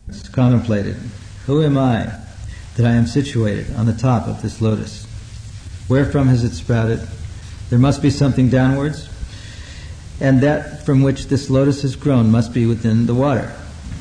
contemplated. Who am I that I am situated on the top of this lotus? Wherefrom has it sprouted? There must be something downwards, and that from which this lotus has grown must be within the water.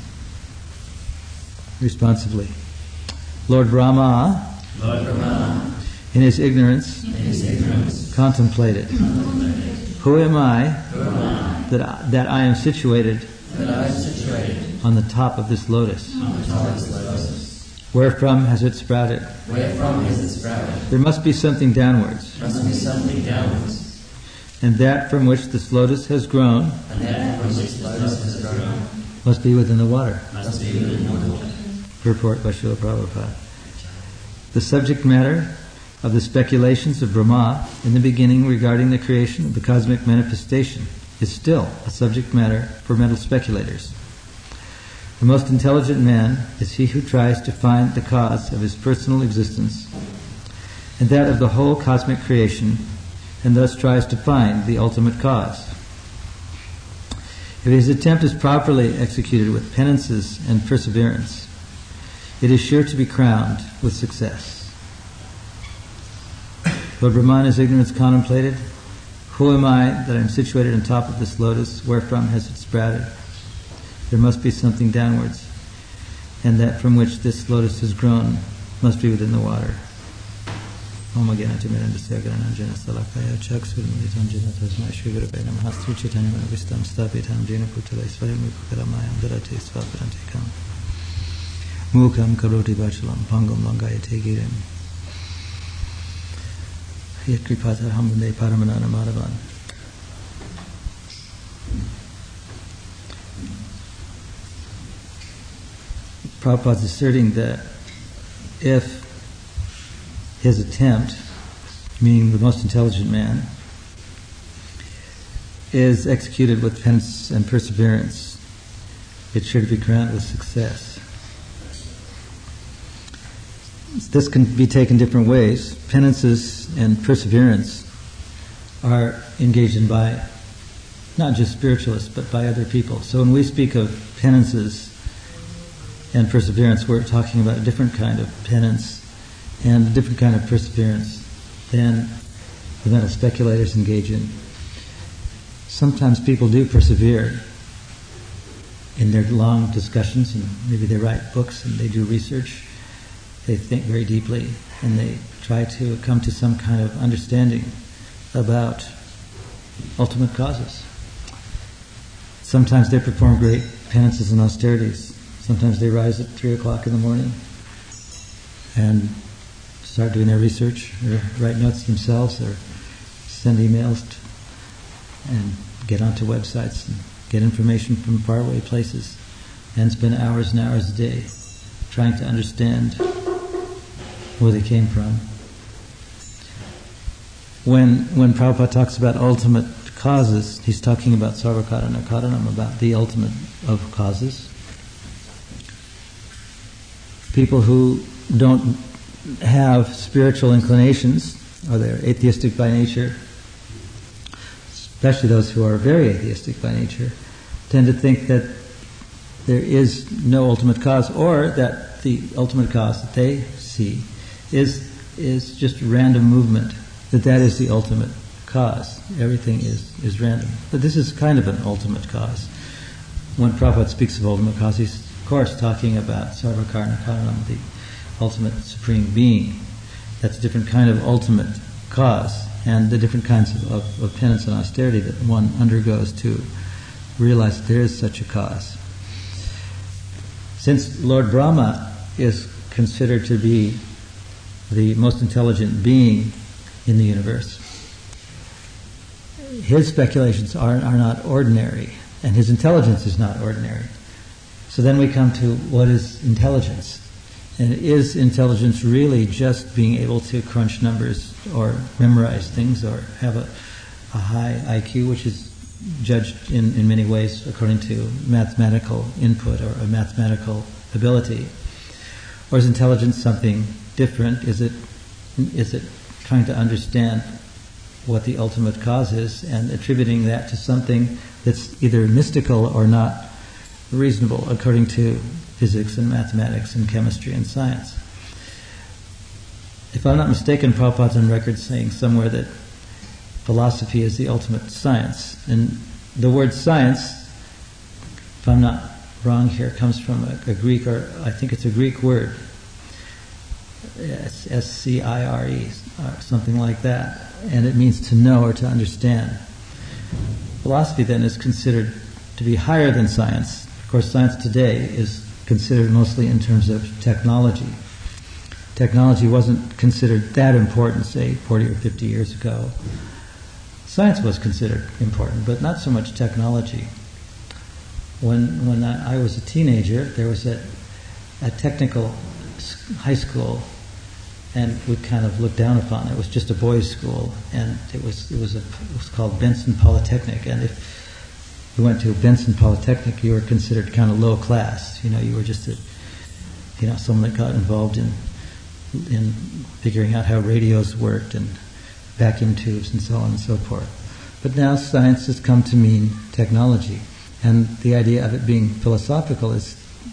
Responsively. Lord Brahma, in his ignorance, contemplated. Who am I that I am situated on the top of this lotus? Wherefrom has it sprouted? There must be something downwards. And that from which this lotus has grown must be within the water. Purport by Srila Prabhupada. The subject matter of the speculations of Brahma in the beginning regarding the creation of the cosmic manifestation is still a subject matter for mental speculators. The most intelligent man is he who tries to find the cause of his personal existence and that of the whole cosmic creation, and thus tries to find the ultimate cause. If his attempt is properly executed with penances and perseverance, it is sure to be crowned with success. Lord Brahma in his ignorance contemplated, who am I that I am situated on top of this lotus? Wherefrom has it sprouted? There must be something downwards, and that from which this lotus has grown must be within the water. Om Jnana Timirandasya Grananjana Salakaya Chaksurmilitanjana Tasmai Shri Gurave Namaha Sri Chaitanya Manavishtam Stapitam Jena Putala Isvayam Vipukaramayam Dharate Svaparantikam Mukam Karoti Vachalam Pangam Langayate Girim Yat Kripata Hamune Paramanana Madhavan. Prabhupada is asserting that if his attempt, meaning the most intelligent man, is executed with penance and perseverance, it's sure to be crowned with success. This can be taken different ways. Penances and perseverance are engaged in by not just spiritualists, but by other people. So when we speak of penances and perseverance, we're talking about a different kind of penance and a different kind of perseverance than the mental speculators engage in. Sometimes people do persevere in their long discussions, and maybe they write books and they do research. They think very deeply and they try to come to some kind of understanding about ultimate causes. Sometimes they perform great penances and austerities. Sometimes they rise at 3 o'clock in the morning and start doing their research, or write notes themselves, or send emails and get onto websites and get information from faraway places, and spend hours and hours a day trying to understand where they came from. When Prabhupada talks about ultimate causes, he's talking about sarvakarana karanam, about the ultimate of causes. People who don't have spiritual inclinations, or they're atheistic by nature, especially those who are very atheistic by nature, tend to think that there is no ultimate cause, or that the ultimate cause that they see is just random movement, that is the ultimate cause. Everything is random. But this is kind of an ultimate cause. When Prabhupada speaks of ultimate cause, he's of course talking about sarvakarana karanam, the ultimate supreme being. That's a different kind of ultimate cause, and the different kinds of penance and austerity that one undergoes to realize that there is such a cause. Since Lord Brahma is considered to be the most intelligent being in the universe, his speculations are not ordinary, and his intelligence is not ordinary. So then we come to what is intelligence. And is intelligence really just being able to crunch numbers or memorize things or have a high IQ, which is judged in many ways according to mathematical input or a mathematical ability? Or is intelligence something different? Is it trying to understand what the ultimate cause is and attributing that to something that's either mystical or not reasonable according to physics and mathematics and chemistry and science. If I'm not mistaken, Prabhupada's on record saying somewhere that philosophy is the ultimate science. And the word science, if I'm not wrong here, comes from a Greek, or I think it's a Greek word, S-C-I-R-E, or something like that. And it means to know or to understand. Philosophy then is considered to be higher than science. Of course, science today is considered mostly in terms of technology. Technology wasn't considered that important, say, 40 or 50 years ago. Science was considered important, but not so much technology. When I was a teenager, there was a technical high school, and we kind of looked down upon it. It was just a boys' school, and it was called Benson Polytechnic. And if you went to Benson Polytechnic, you were considered kind of low class. You were just someone that got involved in figuring out how radios worked and vacuum tubes and so on and so forth. But now science has come to mean technology, and the idea of it being philosophical is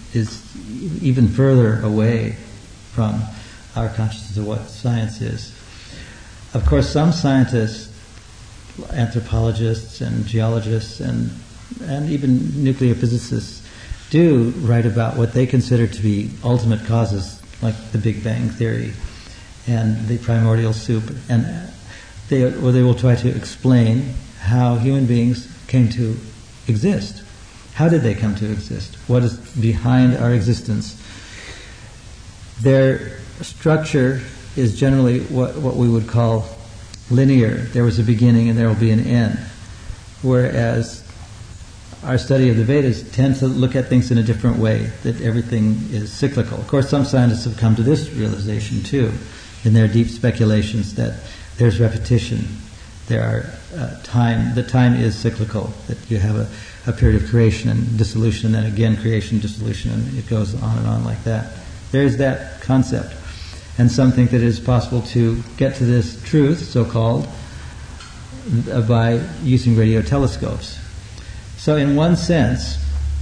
even further away from our consciousness of what science is. Of course, some scientists, anthropologists and geologists and even nuclear physicists, do write about what they consider to be ultimate causes, like the Big Bang Theory and the primordial soup, and they will try to explain how human beings came to exist. How did they come to exist? What is behind our existence? Their structure is generally what we would call linear. There was a beginning and there will be an end. Whereas our study of the Vedas tends to look at things in a different way, that everything is cyclical. Of course, some scientists have come to this realization too, in their deep speculations, that there's repetition. There are the time is cyclical, that you have a period of creation and dissolution, and then again creation, dissolution, and it goes on and on like that. There is that concept. And some think that it is possible to get to this truth, so-called, by using radio telescopes. So in one sense,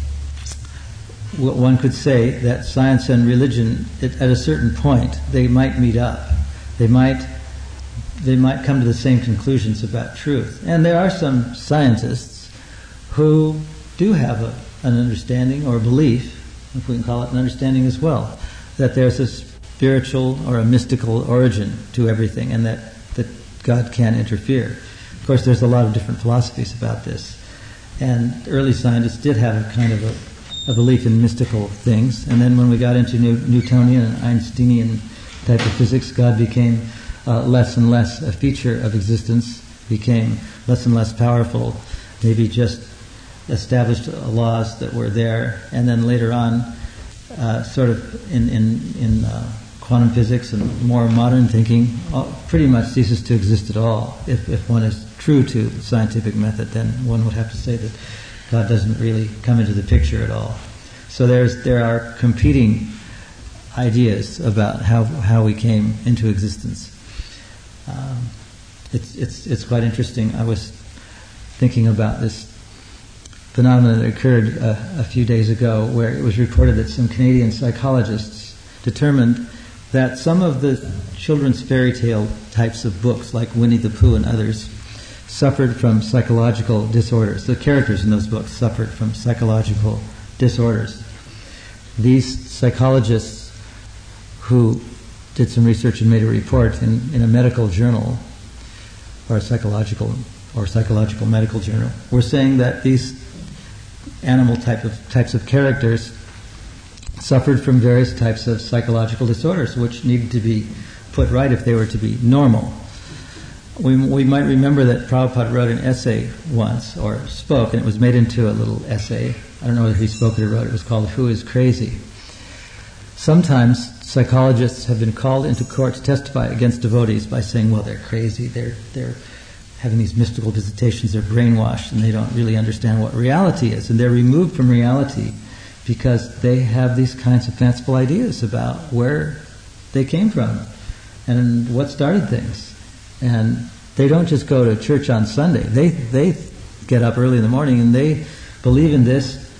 one could say that science and religion, at a certain point, they might meet up. They might come to the same conclusions about truth. And there are some scientists who do have an understanding or belief, if we can call it an understanding as well, that there's a spiritual or a mystical origin to everything, and that God can interfere. Of course, there's a lot of different philosophies about this. And early scientists did have a kind of a belief in mystical things. And then when we got into Newtonian and Einsteinian type of physics, God became less and less a feature of existence, became less and less powerful, maybe just established laws that were there, and then later on, sort of in quantum physics and more modern thinking, pretty much ceases to exist at all. If one is true to the scientific method, then one would have to say that God doesn't really come into the picture at all. So there are competing ideas about how we came into existence. It's quite interesting. I was thinking about this phenomenon that occurred a few days ago, where it was reported that some Canadian psychologists determined that some of the children's fairy tale types of books, like Winnie the Pooh and others, suffered from psychological disorders. The characters in those books suffered from psychological disorders. These psychologists, who did some research and made a report in a medical journal, or a psychological medical journal, were saying that these animal types of characters suffered from various types of psychological disorders, which needed to be put right if they were to be normal. We might remember that Prabhupada wrote an essay once, or spoke, and it was made into a little essay. I don't know whether he spoke it or wrote it. It was called "Who is Crazy?" Sometimes psychologists have been called into court to testify against devotees by saying, well, they're crazy, they're having these mystical visitations, they're brainwashed, and they don't really understand what reality is. And they're removed from reality because they have these kinds of fanciful ideas about where they came from and what started things. And they don't just go to church on Sunday. They get up early in the morning and they believe in this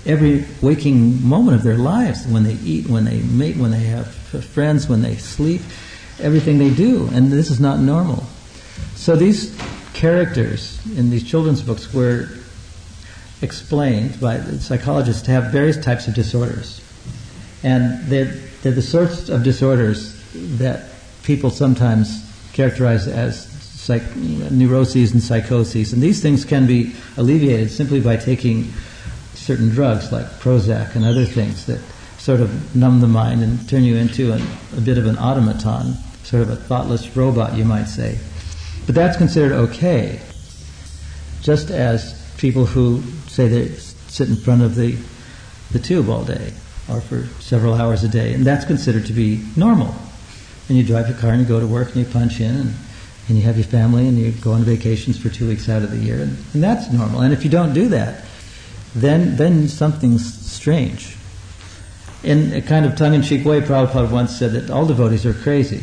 every waking moment of their lives, when they eat, when they mate, when they have friends, when they sleep, everything they do. And this is not normal. So these characters in these children's books were explained by the psychologists to have various types of disorders. And they're the sorts of disorders that people sometimes characterize as neuroses and psychoses. And these things can be alleviated simply by taking certain drugs like Prozac and other things that sort of numb the mind and turn you into a bit of an automaton, sort of a thoughtless robot, you might say. But that's considered okay, just as people who say they sit in front of the tube all day or for several hours a day, and that's considered to be normal. And you drive your car and you go to work and you punch in and you have your family and you go on vacations for 2 weeks out of the year, and that's normal. And if you don't do that, then something's strange. In a kind of tongue-in-cheek way, Prabhupada once said that all devotees are crazy,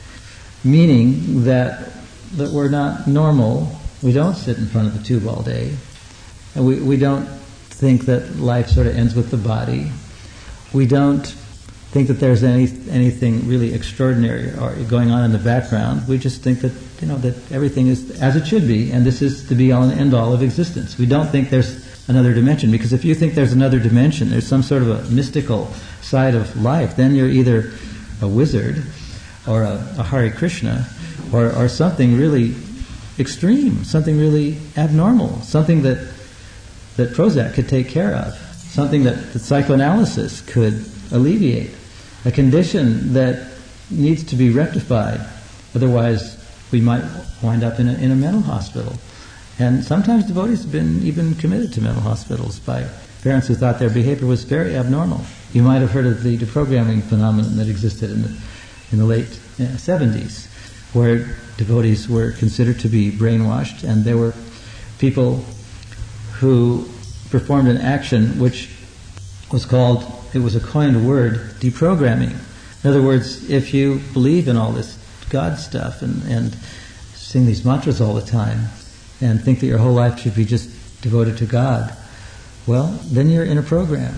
meaning that we're not normal. We don't sit in front of the tube all day, and we don't think that life sort of ends with the body. We don't think that there's anything really extraordinary or going on in the background. We just think that that everything is as it should be, and this is the be-all and end-all of existence. We don't think there's another dimension, because if you think there's another dimension, there's some sort of a mystical side of life, then you're either a wizard or a Hare Krishna or something really extreme, something really abnormal, something that Prozac could take care of, something that the psychoanalysis could alleviate, a condition that needs to be rectified. Otherwise, we might wind up in a mental hospital. And sometimes devotees have been even committed to mental hospitals by parents who thought their behavior was very abnormal. You might have heard of the deprogramming phenomenon that existed in the late 70s, where devotees were considered to be brainwashed, and there were people who performed an action which was called, it was a coined word, deprogramming. In other words, if you believe in all this God stuff and sing these mantras all the time and think that your whole life should be just devoted to God, well, then you're in a program.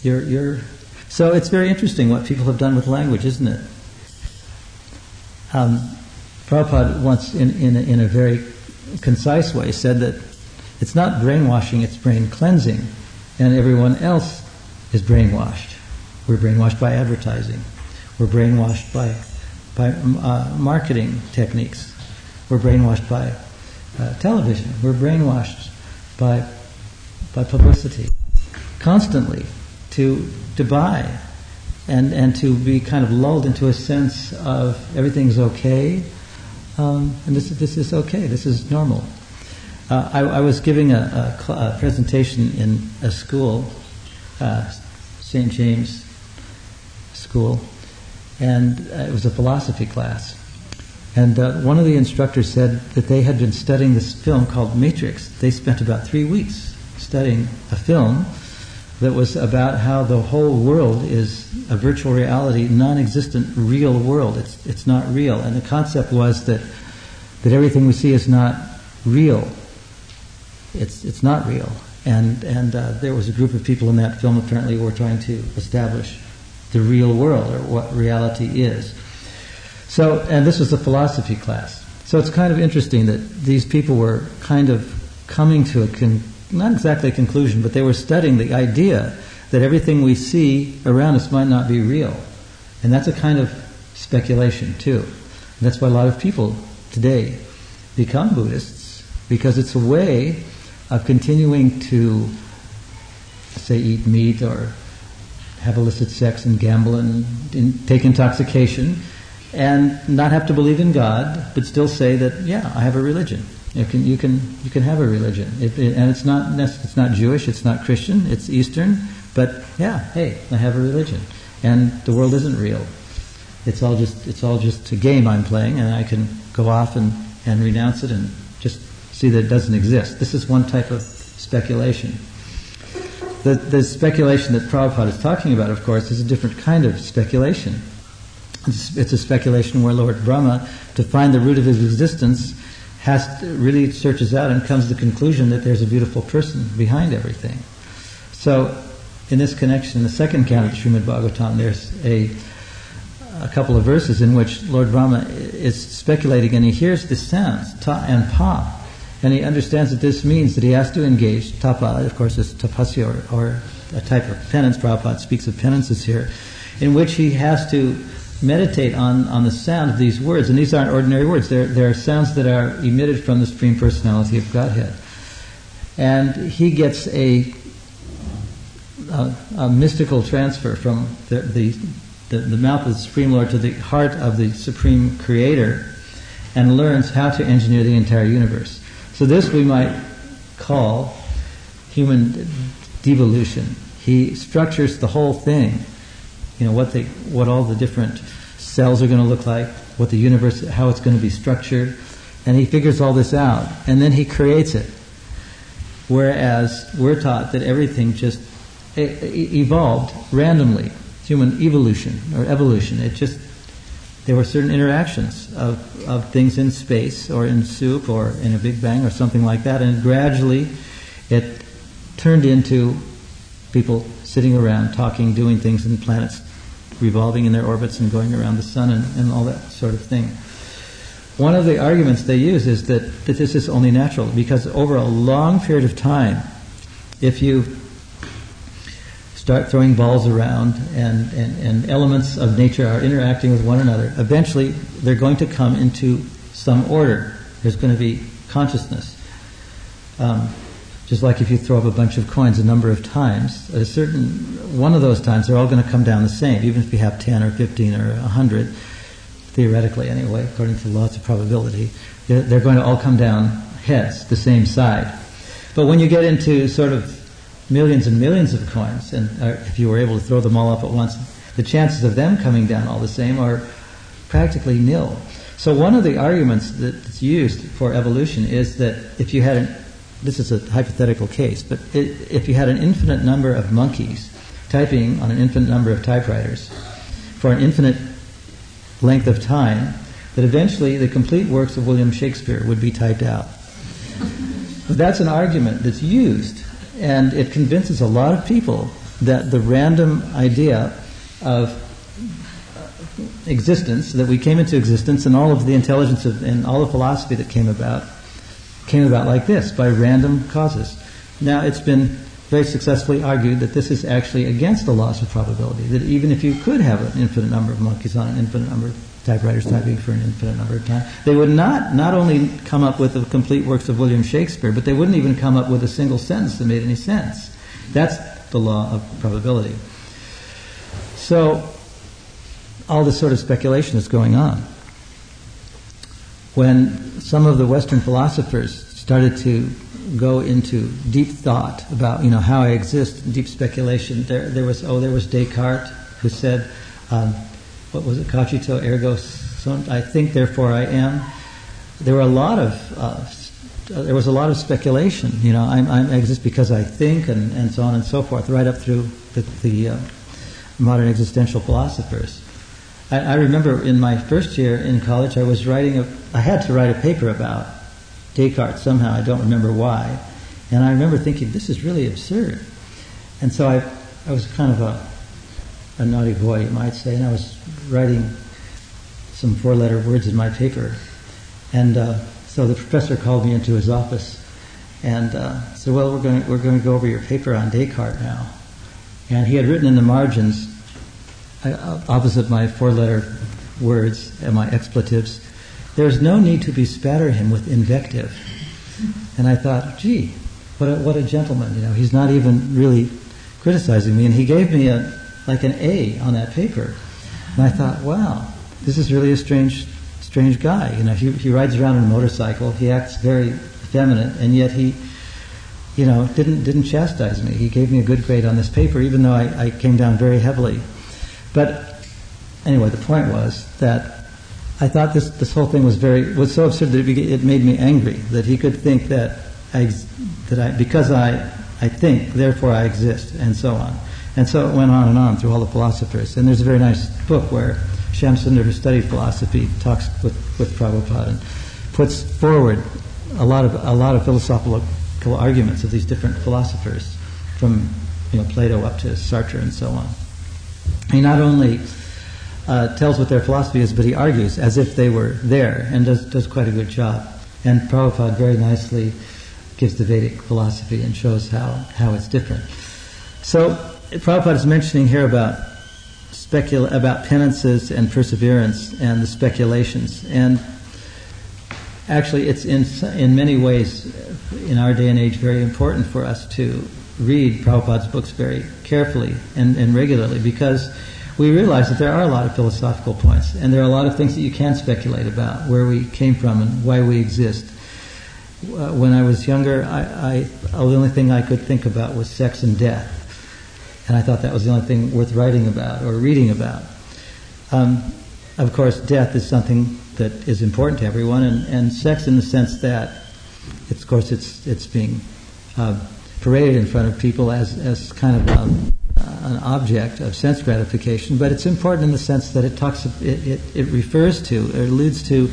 So it's very interesting what people have done with language, isn't it? Prabhupada once, in a very concise way, said that it's not brainwashing, it's brain cleansing, and everyone else is brainwashed. We're brainwashed by advertising. We're brainwashed by marketing techniques. We're brainwashed by television. We're brainwashed by publicity constantly to buy and to be kind of lulled into a sense of everything's okay, and this is okay. This is normal. I was giving a presentation in a school, St. James School, and it was a philosophy class. And one of the instructors said that they had been studying this film called Matrix. They spent about 3 weeks studying a film that was about how the whole world is a virtual reality, non-existent real world. It's not real. And the concept was that everything we see is not real. It's not real. And there was a group of people in that film apparently who were trying to establish the real world, or what reality is. So, and this was a philosophy class. So it's kind of interesting that these people were kind of coming to not exactly a conclusion, but they were studying the idea that everything we see around us might not be real. And that's a kind of speculation too. And that's why a lot of people today become Buddhists, because it's a way of continuing to, say, eat meat or have illicit sex and gamble and take intoxication, and not have to believe in God, but still say that, yeah, I have a religion. You can have a religion, and it's not Jewish, it's not Christian, it's Eastern, but yeah, hey, I have a religion, and the world isn't real. It's all just a game I'm playing, and I can go off and renounce it and just see that it doesn't exist. This is one type of speculation. The speculation that Prabhupada is talking about, of course, is a different kind of speculation. It's a speculation where Lord Brahma, to find the root of his existence, really searches out and comes to the conclusion that there's a beautiful person behind everything. So in this connection, in the second canto of the Srimad Bhagavatam, there's a couple of verses in which Lord Brahma is speculating, and he hears the sounds, ta and pa, and he understands that this means that he has to engage tapa. Of course, it's tapasya, or a type of penance. Prabhupada speaks of penances here, in which he has to meditate on the sound of these words. And these aren't ordinary words. They're sounds that are emitted from the Supreme Personality of Godhead. And he gets a mystical transfer from the mouth of the Supreme Lord to the heart of the Supreme Creator, and learns how to engineer the entire universe. So this we might call human devolution. He structures the whole thing. What all the different cells are going to look like, what the universe, how it's going to be structured, and he figures all this out, and then he creates it. Whereas we're taught that everything just evolved randomly, human evolution or evolution. There were certain interactions of things in space or in soup or in a Big Bang or something like that, and gradually it turned into people sitting around, talking, doing things, and planets revolving in their orbits and going around the sun and all that sort of thing. One of the arguments they use is that this is only natural, because over a long period of time, if you start throwing balls around and elements of nature are interacting with one another, eventually they're going to come into some order. There's going to be consciousness. Just like if you throw up a bunch of coins a number of times, at a certain one of those times they're all going to come down the same, even if you have 10 or 15 or 100, theoretically anyway, according to the laws of probability, they're going to all come down heads, the same side. But when you get into sort of millions and millions of coins, and if you were able to throw them all up at once, the chances of them coming down all the same are practically nil. So one of the arguments that's used for evolution is that if you had this is a hypothetical case, but if you had an infinite number of monkeys typing on an infinite number of typewriters for an infinite length of time, that eventually the complete works of William Shakespeare would be typed out. But that's an argument that's used, and it convinces a lot of people that the random idea of existence, that we came into existence, and all of the intelligence and all the philosophy that came about like this, by random causes. Now, it's been very successfully argued that this is actually against the laws of probability, that even if you could have an infinite number of monkeys on an infinite number of typewriters typing for an infinite number of time, they would not only come up with the complete works of William Shakespeare, but they wouldn't even come up with a single sentence that made any sense. That's the law of probability. So, all this sort of speculation is going on. When some of the Western philosophers started to go into deep thought about, how I exist, deep speculation, there was Descartes, who said, what was it, cogito ergo sum, I think therefore I am. There was a lot of speculation. I exist because I think, and so on and so forth, right up through the modern existential philosophers. I remember in my first year in college, I had to write a paper about Descartes somehow. I don't remember why. And I remember thinking, this is really absurd. And so I was kind of a naughty boy, you might say, and I was writing some 4-letter words in my paper. And so the professor called me into his office and said, well, we're going to go over your paper on Descartes now. And he had written in the margins, opposite my 4-letter words and my expletives, there's no need to bespatter him with invective. And I thought, gee, what a gentleman, he's not even really criticizing me. And he gave me an A on that paper. And I thought, wow, this is really a strange guy. He rides around on a motorcycle, he acts very effeminate, and yet he didn't chastise me. He gave me a good grade on this paper, even though I came down very heavily. But anyway, the point was that I thought this whole thing was so absurd that it made me angry, that he could think that because I think, therefore I exist, and so on. And so it went on through all the philosophers. And there's a very nice book where Shamsundar, who studied philosophy, talks with Prabhupada and puts forward a lot of philosophical arguments of these different philosophers from Plato up to Sartre and so on. He not only tells what their philosophy is, but he argues as if they were there, and does quite a good job. And Prabhupada very nicely gives the Vedic philosophy and shows how it's different. So Prabhupada is mentioning here about penances and perseverance and the speculations. And actually it's in many ways in our day and age very important for us to read Prabhupada's books very carefully and regularly, because we realize that there are a lot of philosophical points, and there are a lot of things that you can speculate about, where we came from and why we exist. When I was younger, the only thing I could think about was sex and death, and I thought that was the only thing worth writing about or reading about. Of course, death is something that is important to everyone, and sex in the sense that, it's being paraded in front of people as kind of an object of sense gratification, but it's important in the sense that it refers to, or alludes to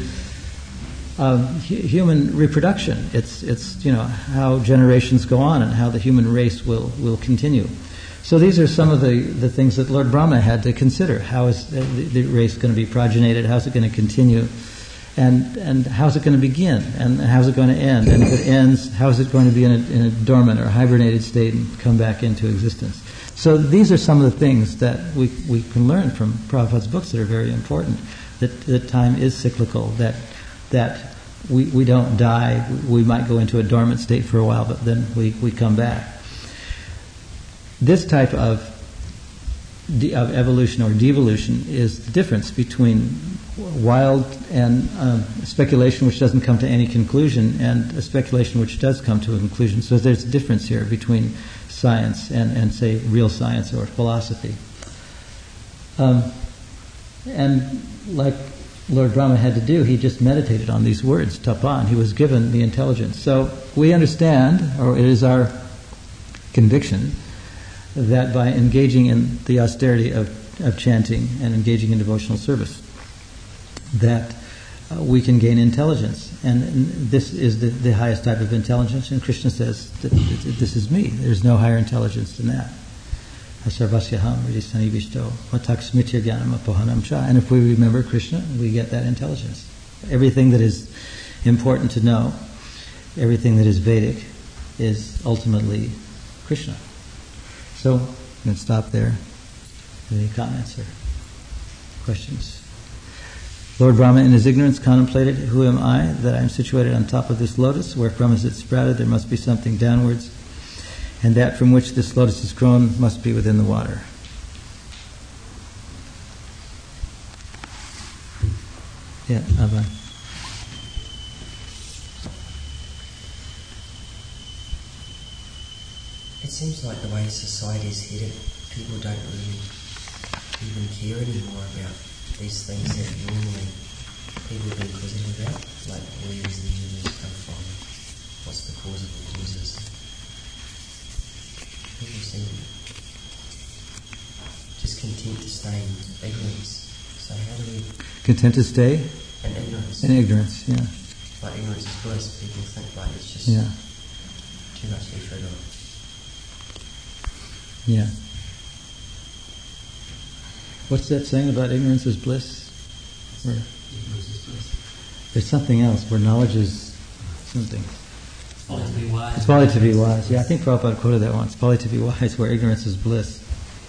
human reproduction. It's how generations go on and how the human race will continue. So these are some of the things that Lord Brahma had to consider. How is the race going to be progenited? How's it going to continue? And how's it going to begin? And how's it going to end? And if it ends, how is it going to be in a dormant or hibernated state and come back into existence? So these are some of the things that we can learn from Prabhupada's books that are very important. That time is cyclical, that we don't die. We might go into a dormant state for a while, but then we come back. This type of evolution or devolution is the difference between wild and speculation which doesn't come to any conclusion, and a speculation which does come to a conclusion. So there's a difference here between science and say real science or philosophy. And like Lord Brahma had to do, he just meditated on these words, tapa, and he was given the intelligence. So we understand, or it is our conviction, that by engaging in the austerity of chanting and engaging in devotional service, that we can gain intelligence. And this is the highest type of intelligence, and Krishna says that this is me. There's no higher intelligence than that. Sarvasyaham Ridisani Vishto Vatak Smitya Gyanam Apohanam Cha. And if we remember Krishna, we get that intelligence. Everything that is important to know, everything that is Vedic, is ultimately Krishna. So I'm going to stop there. Any comments or questions? Lord Brahma in his ignorance contemplated, who am I, that I am situated on top of this lotus, wherefrom is it sprouted? There must be something downwards, and that from which this lotus is grown must be within the water. Yeah, Abba. It seems like the way society is headed, people don't really even care anymore about these things that normally people have been inquisitive about, like where does the universe come from, what's the cause of the causes. People seem just content to stay in ignorance. So how do we... Content to stay? In ignorance. In ignorance, yeah. Like ignorance is bliss. People think like it's just too much effort or... Yeah. What's that saying about ignorance is bliss? There's something else where knowledge is something. Folly to be wise. It's folly to be wise. Yeah, I think Prabhupada quoted that once. Folly to be wise, where ignorance is bliss.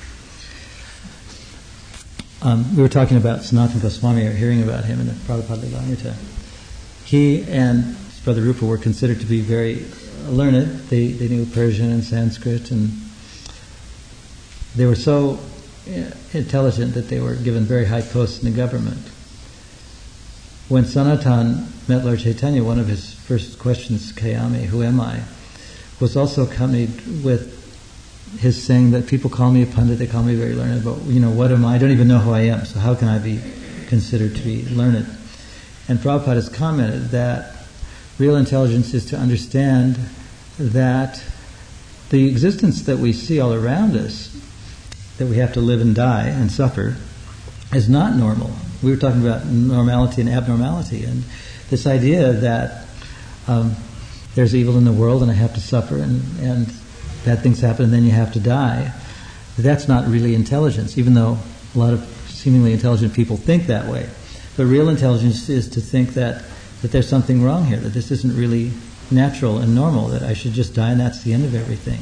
We were talking about Sanatana Goswami, or hearing about him in the Prabhupada Lilamrita. He and his brother Rupa were considered to be very learned. They knew Persian and Sanskrit, and they were so intelligent that they were given very high posts in the government. When Sanatan met Lord Chaitanya, one of his first questions, Kayami, who am I, was also accompanied with his saying that people call me a pundit, they call me very learned, but what am I? I don't even know who I am, so how can I be considered to be learned? And Prabhupada has commented that real intelligence is to understand that the existence that we see all around us, that we have to live and die and suffer, is not normal. We were talking about normality and abnormality, and this idea that there's evil in the world and I have to suffer, and bad things happen and then you have to die. That's not really intelligence, even though a lot of seemingly intelligent people think that way. But real intelligence is to think that there's something wrong here, that this isn't really natural and normal, that I should just die and that's the end of everything.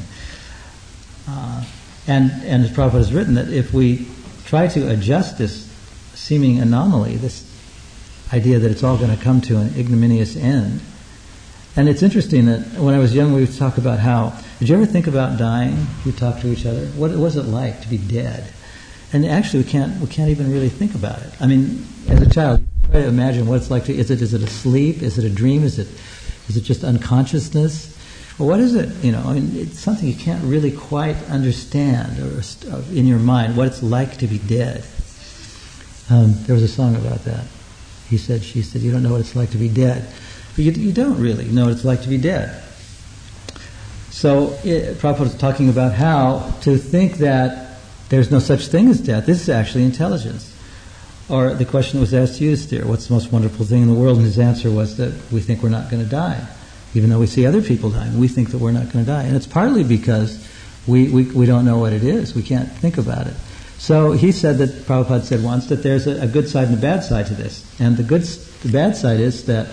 And as Prabhupada has written, that if we try to adjust this seeming anomaly, this idea that it's all going to come to an ignominious end. And it's interesting that when I was young we would talk about how, did you ever think about dying? We talk to each other. What was it like to be dead? And actually we can't even really think about it. I mean, as a child, you try to imagine what it's like to, is it a sleep? Is it a dream? Is it just unconsciousness? Well, what is it? I mean, it's something you can't really quite understand or in your mind, what it's like to be dead. There was a song about that. She said, you don't know what it's like to be dead. But you don't really know what it's like to be dead. So Prabhupada was talking about how to think that there's no such thing as death. This is actually intelligence. Or the question that was asked to Yudhisthira, what's the most wonderful thing in the world? And his answer was that we think we're not going to die. Even though we see other people dying, we think that we're not going to die. And it's partly because we don't know what it is. We can't think about it. So he said that, Prabhupada said once, that there's a good side and a bad side to this. And the bad side is that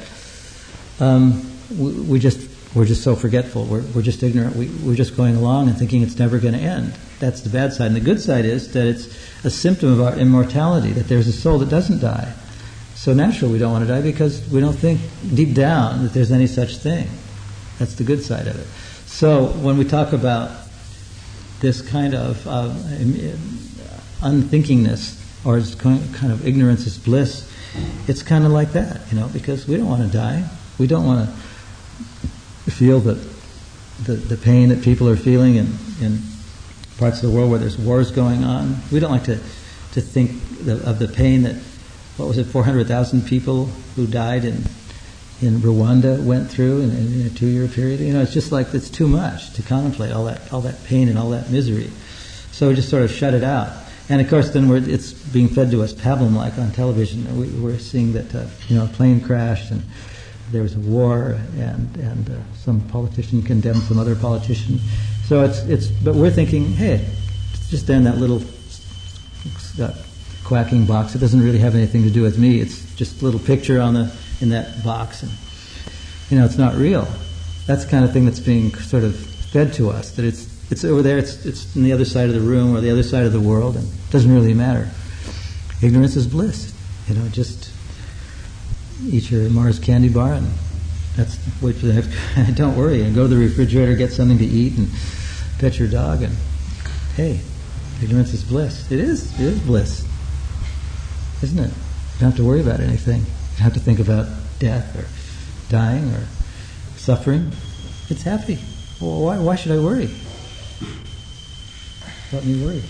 we're just so forgetful. We're just ignorant. We're just going along and thinking it's never going to end. That's the bad side. And the good side is that it's a symptom of our immortality, that there's a soul that doesn't die. So naturally we don't want to die because we don't think deep down that there's any such thing. That's the good side of it. So when we talk about this kind of unthinkingness, or kind of ignorance is bliss, it's kind of like that, because we don't want to die. We don't want to feel the pain that people are feeling in parts of the world where there's wars going on. We don't like to think of the pain that, 400,000 people who died in Rwanda went through in a 2-year period. It's just like it's too much to contemplate all that pain and all that misery. So we just sort of shut it out. And of course, then it's being fed to us pablum-like on television. We're seeing that a plane crashed and there was a war, and some politician condemned some other politician. So but we're thinking, hey, it's just there in that little quacking box. It doesn't really have anything to do with me. It's just a little picture in that box, and it's not real. That's the kind of thing that's being sort of fed to us. That it's over there. It's on the other side of the room or the other side of the world, and it doesn't really matter. Ignorance is bliss. Just eat your Mars candy bar and wait for the next. Don't worry, and go to the refrigerator, get something to eat, and pet your dog. And hey, ignorance is bliss. It is bliss, isn't it? You don't have to worry about anything. You don't have to think about death or dying or suffering. It's happy. Well, why should I worry? Let me worry.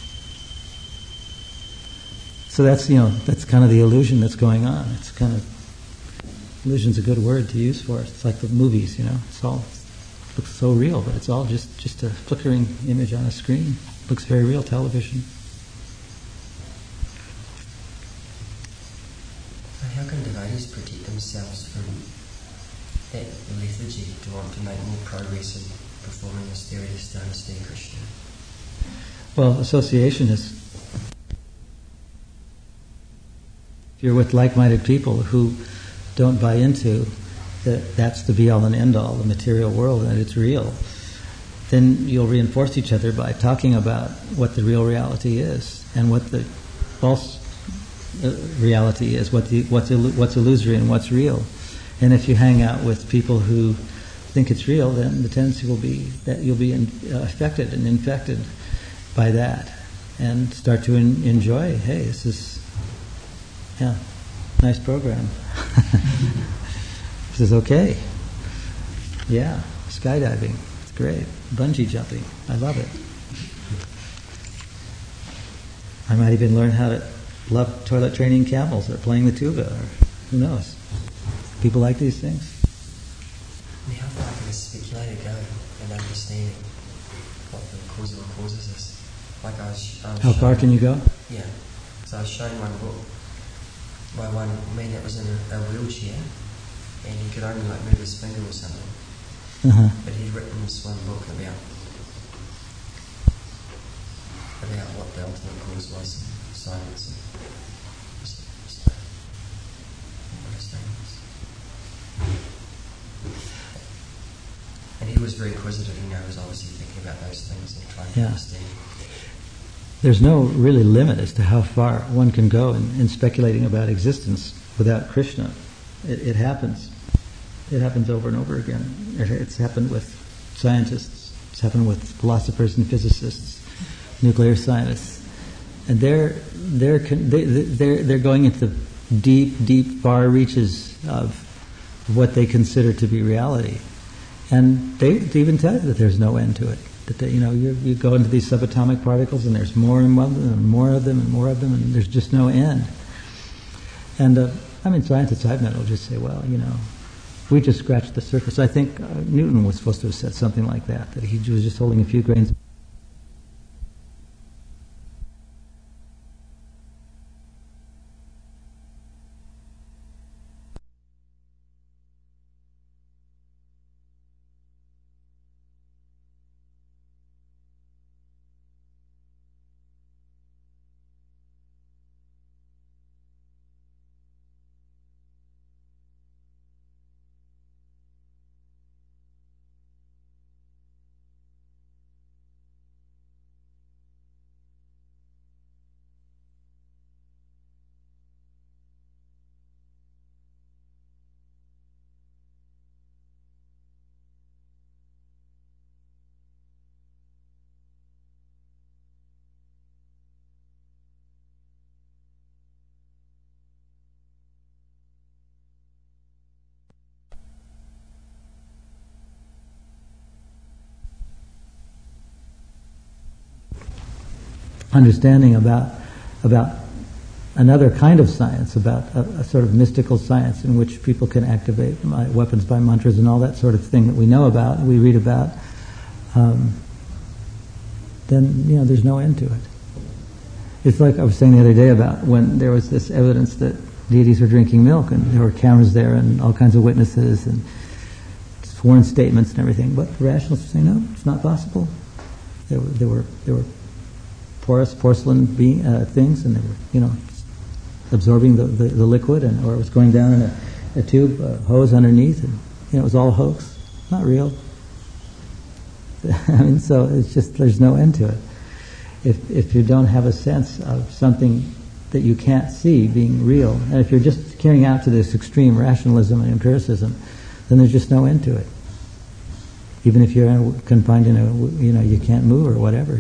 So that's kind of the illusion that's going on. It's kind of, illusion's a good word to use for it. It's like the movies, It's all looks so real, but it's all just a flickering image on a screen. It looks very real, television. How can devotees protect themselves from that lethargy to want to make more progress in performing austerities to understand Krishna? Well, association is, if you're with like-minded people who don't buy into that's the be-all and end-all, the material world, and it's real, then you'll reinforce each other by talking about what the real reality is and what the false reality is, what's illusory and what's real. And if you hang out with people who think it's real, then the tendency will be that you'll be affected and infected by that, and start to enjoy. Hey, this is nice program. This is okay. Yeah, skydiving, it's great. Bungee jumping, I love it. I might even learn how to love toilet training camels or playing the tuba, or who knows. People like these things. How far can a speculator go in understanding what the causal causes is? Like I was how far can you go? Yeah. So I was shown one book by one man that was in a wheelchair, and he could only move his finger or something. Uh-huh. But he'd written this one book about about what the ultimate cause was, science, and just those things. And he was very inquisitive, he was obviously thinking about those things and trying to understand. There's no really limit as to how far one can go in speculating about existence without Krishna. It happens. It happens over and over again. It's happened with scientists. It's happened with philosophers and physicists, nuclear scientists, and they're going into deep far reaches of what they consider to be reality, and they even tell you that there's no end to it. That you go into these subatomic particles, and there's more and more of them, and more of them, and more of them, and there's just no end. And scientists I've met will just say, well, we just scratched the surface. I think Newton was supposed to have said something like that he was just holding a few grains. Understanding about another kind of science, about a sort of mystical science in which people can activate weapons by mantras and all that sort of thing that we know about, we read about, then there's no end to it. It's like I was saying the other day about when there was this evidence that deities were drinking milk, and there were cameras there and all kinds of witnesses and sworn statements and everything, but the rationalists were saying, no, it's not possible. There were porous porcelain things, and they were, absorbing the liquid, or it was going down in a tube, a hose underneath, and it was all a hoax, not real. So it's just there's no end to it. If you don't have a sense of something that you can't see being real, and if you're just carrying out to this extreme rationalism and empiricism, then there's just no end to it. Even if you're confined in you can't move or whatever,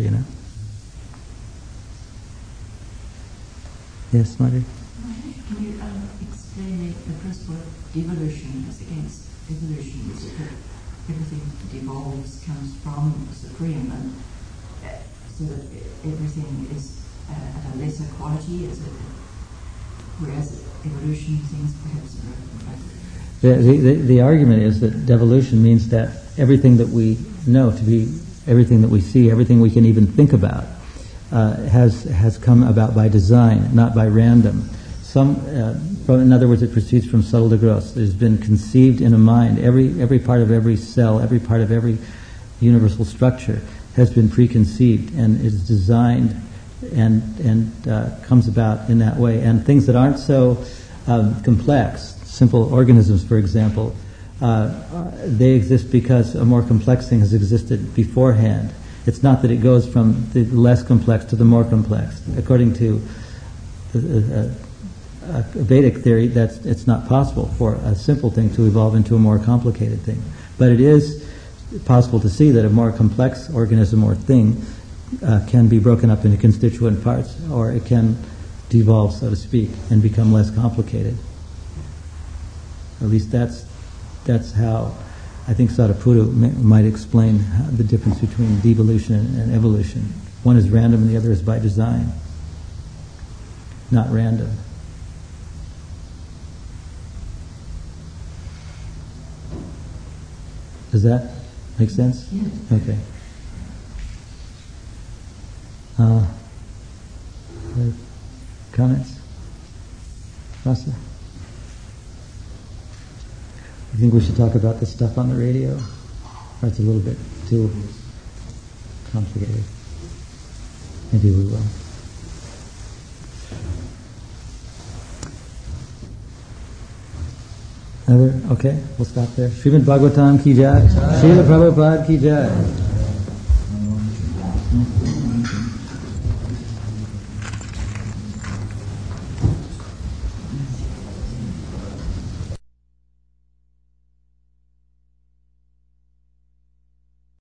Yes, Marty? Can you explain the principle of devolution as against evolution? Is it that everything devolves, comes from the Supreme, and so that everything is at a lesser quality, whereas evolution things perhaps are... The argument is that devolution means that everything that we know to be, everything that we see, everything we can even think about, has come about by design, not by random. In other words, it proceeds from subtle to gross. It has been conceived in a mind. Every part of every cell, every part of every universal structure has been preconceived and is designed and comes about in that way. And things that aren't so complex, simple organisms, for example, they exist because a more complex thing has existed beforehand. It's not that it goes from the less complex to the more complex. According to a Vedic theory, it's not possible for a simple thing to evolve into a more complicated thing. But it is possible to see that a more complex organism or thing can be broken up into constituent parts, or it can devolve, so to speak, and become less complicated. At least that's how I think Sariputta might explain the difference between devolution and evolution. One is random and the other is by design, not random. Does that make sense? Yes. Okay. Other comments? Rasa? You think we should talk about this stuff on the radio? Or it's a little bit too complicated? Maybe we will. Okay, we'll stop there. Srimad Bhagavatam ki jai. Srila Prabhupada ki jai.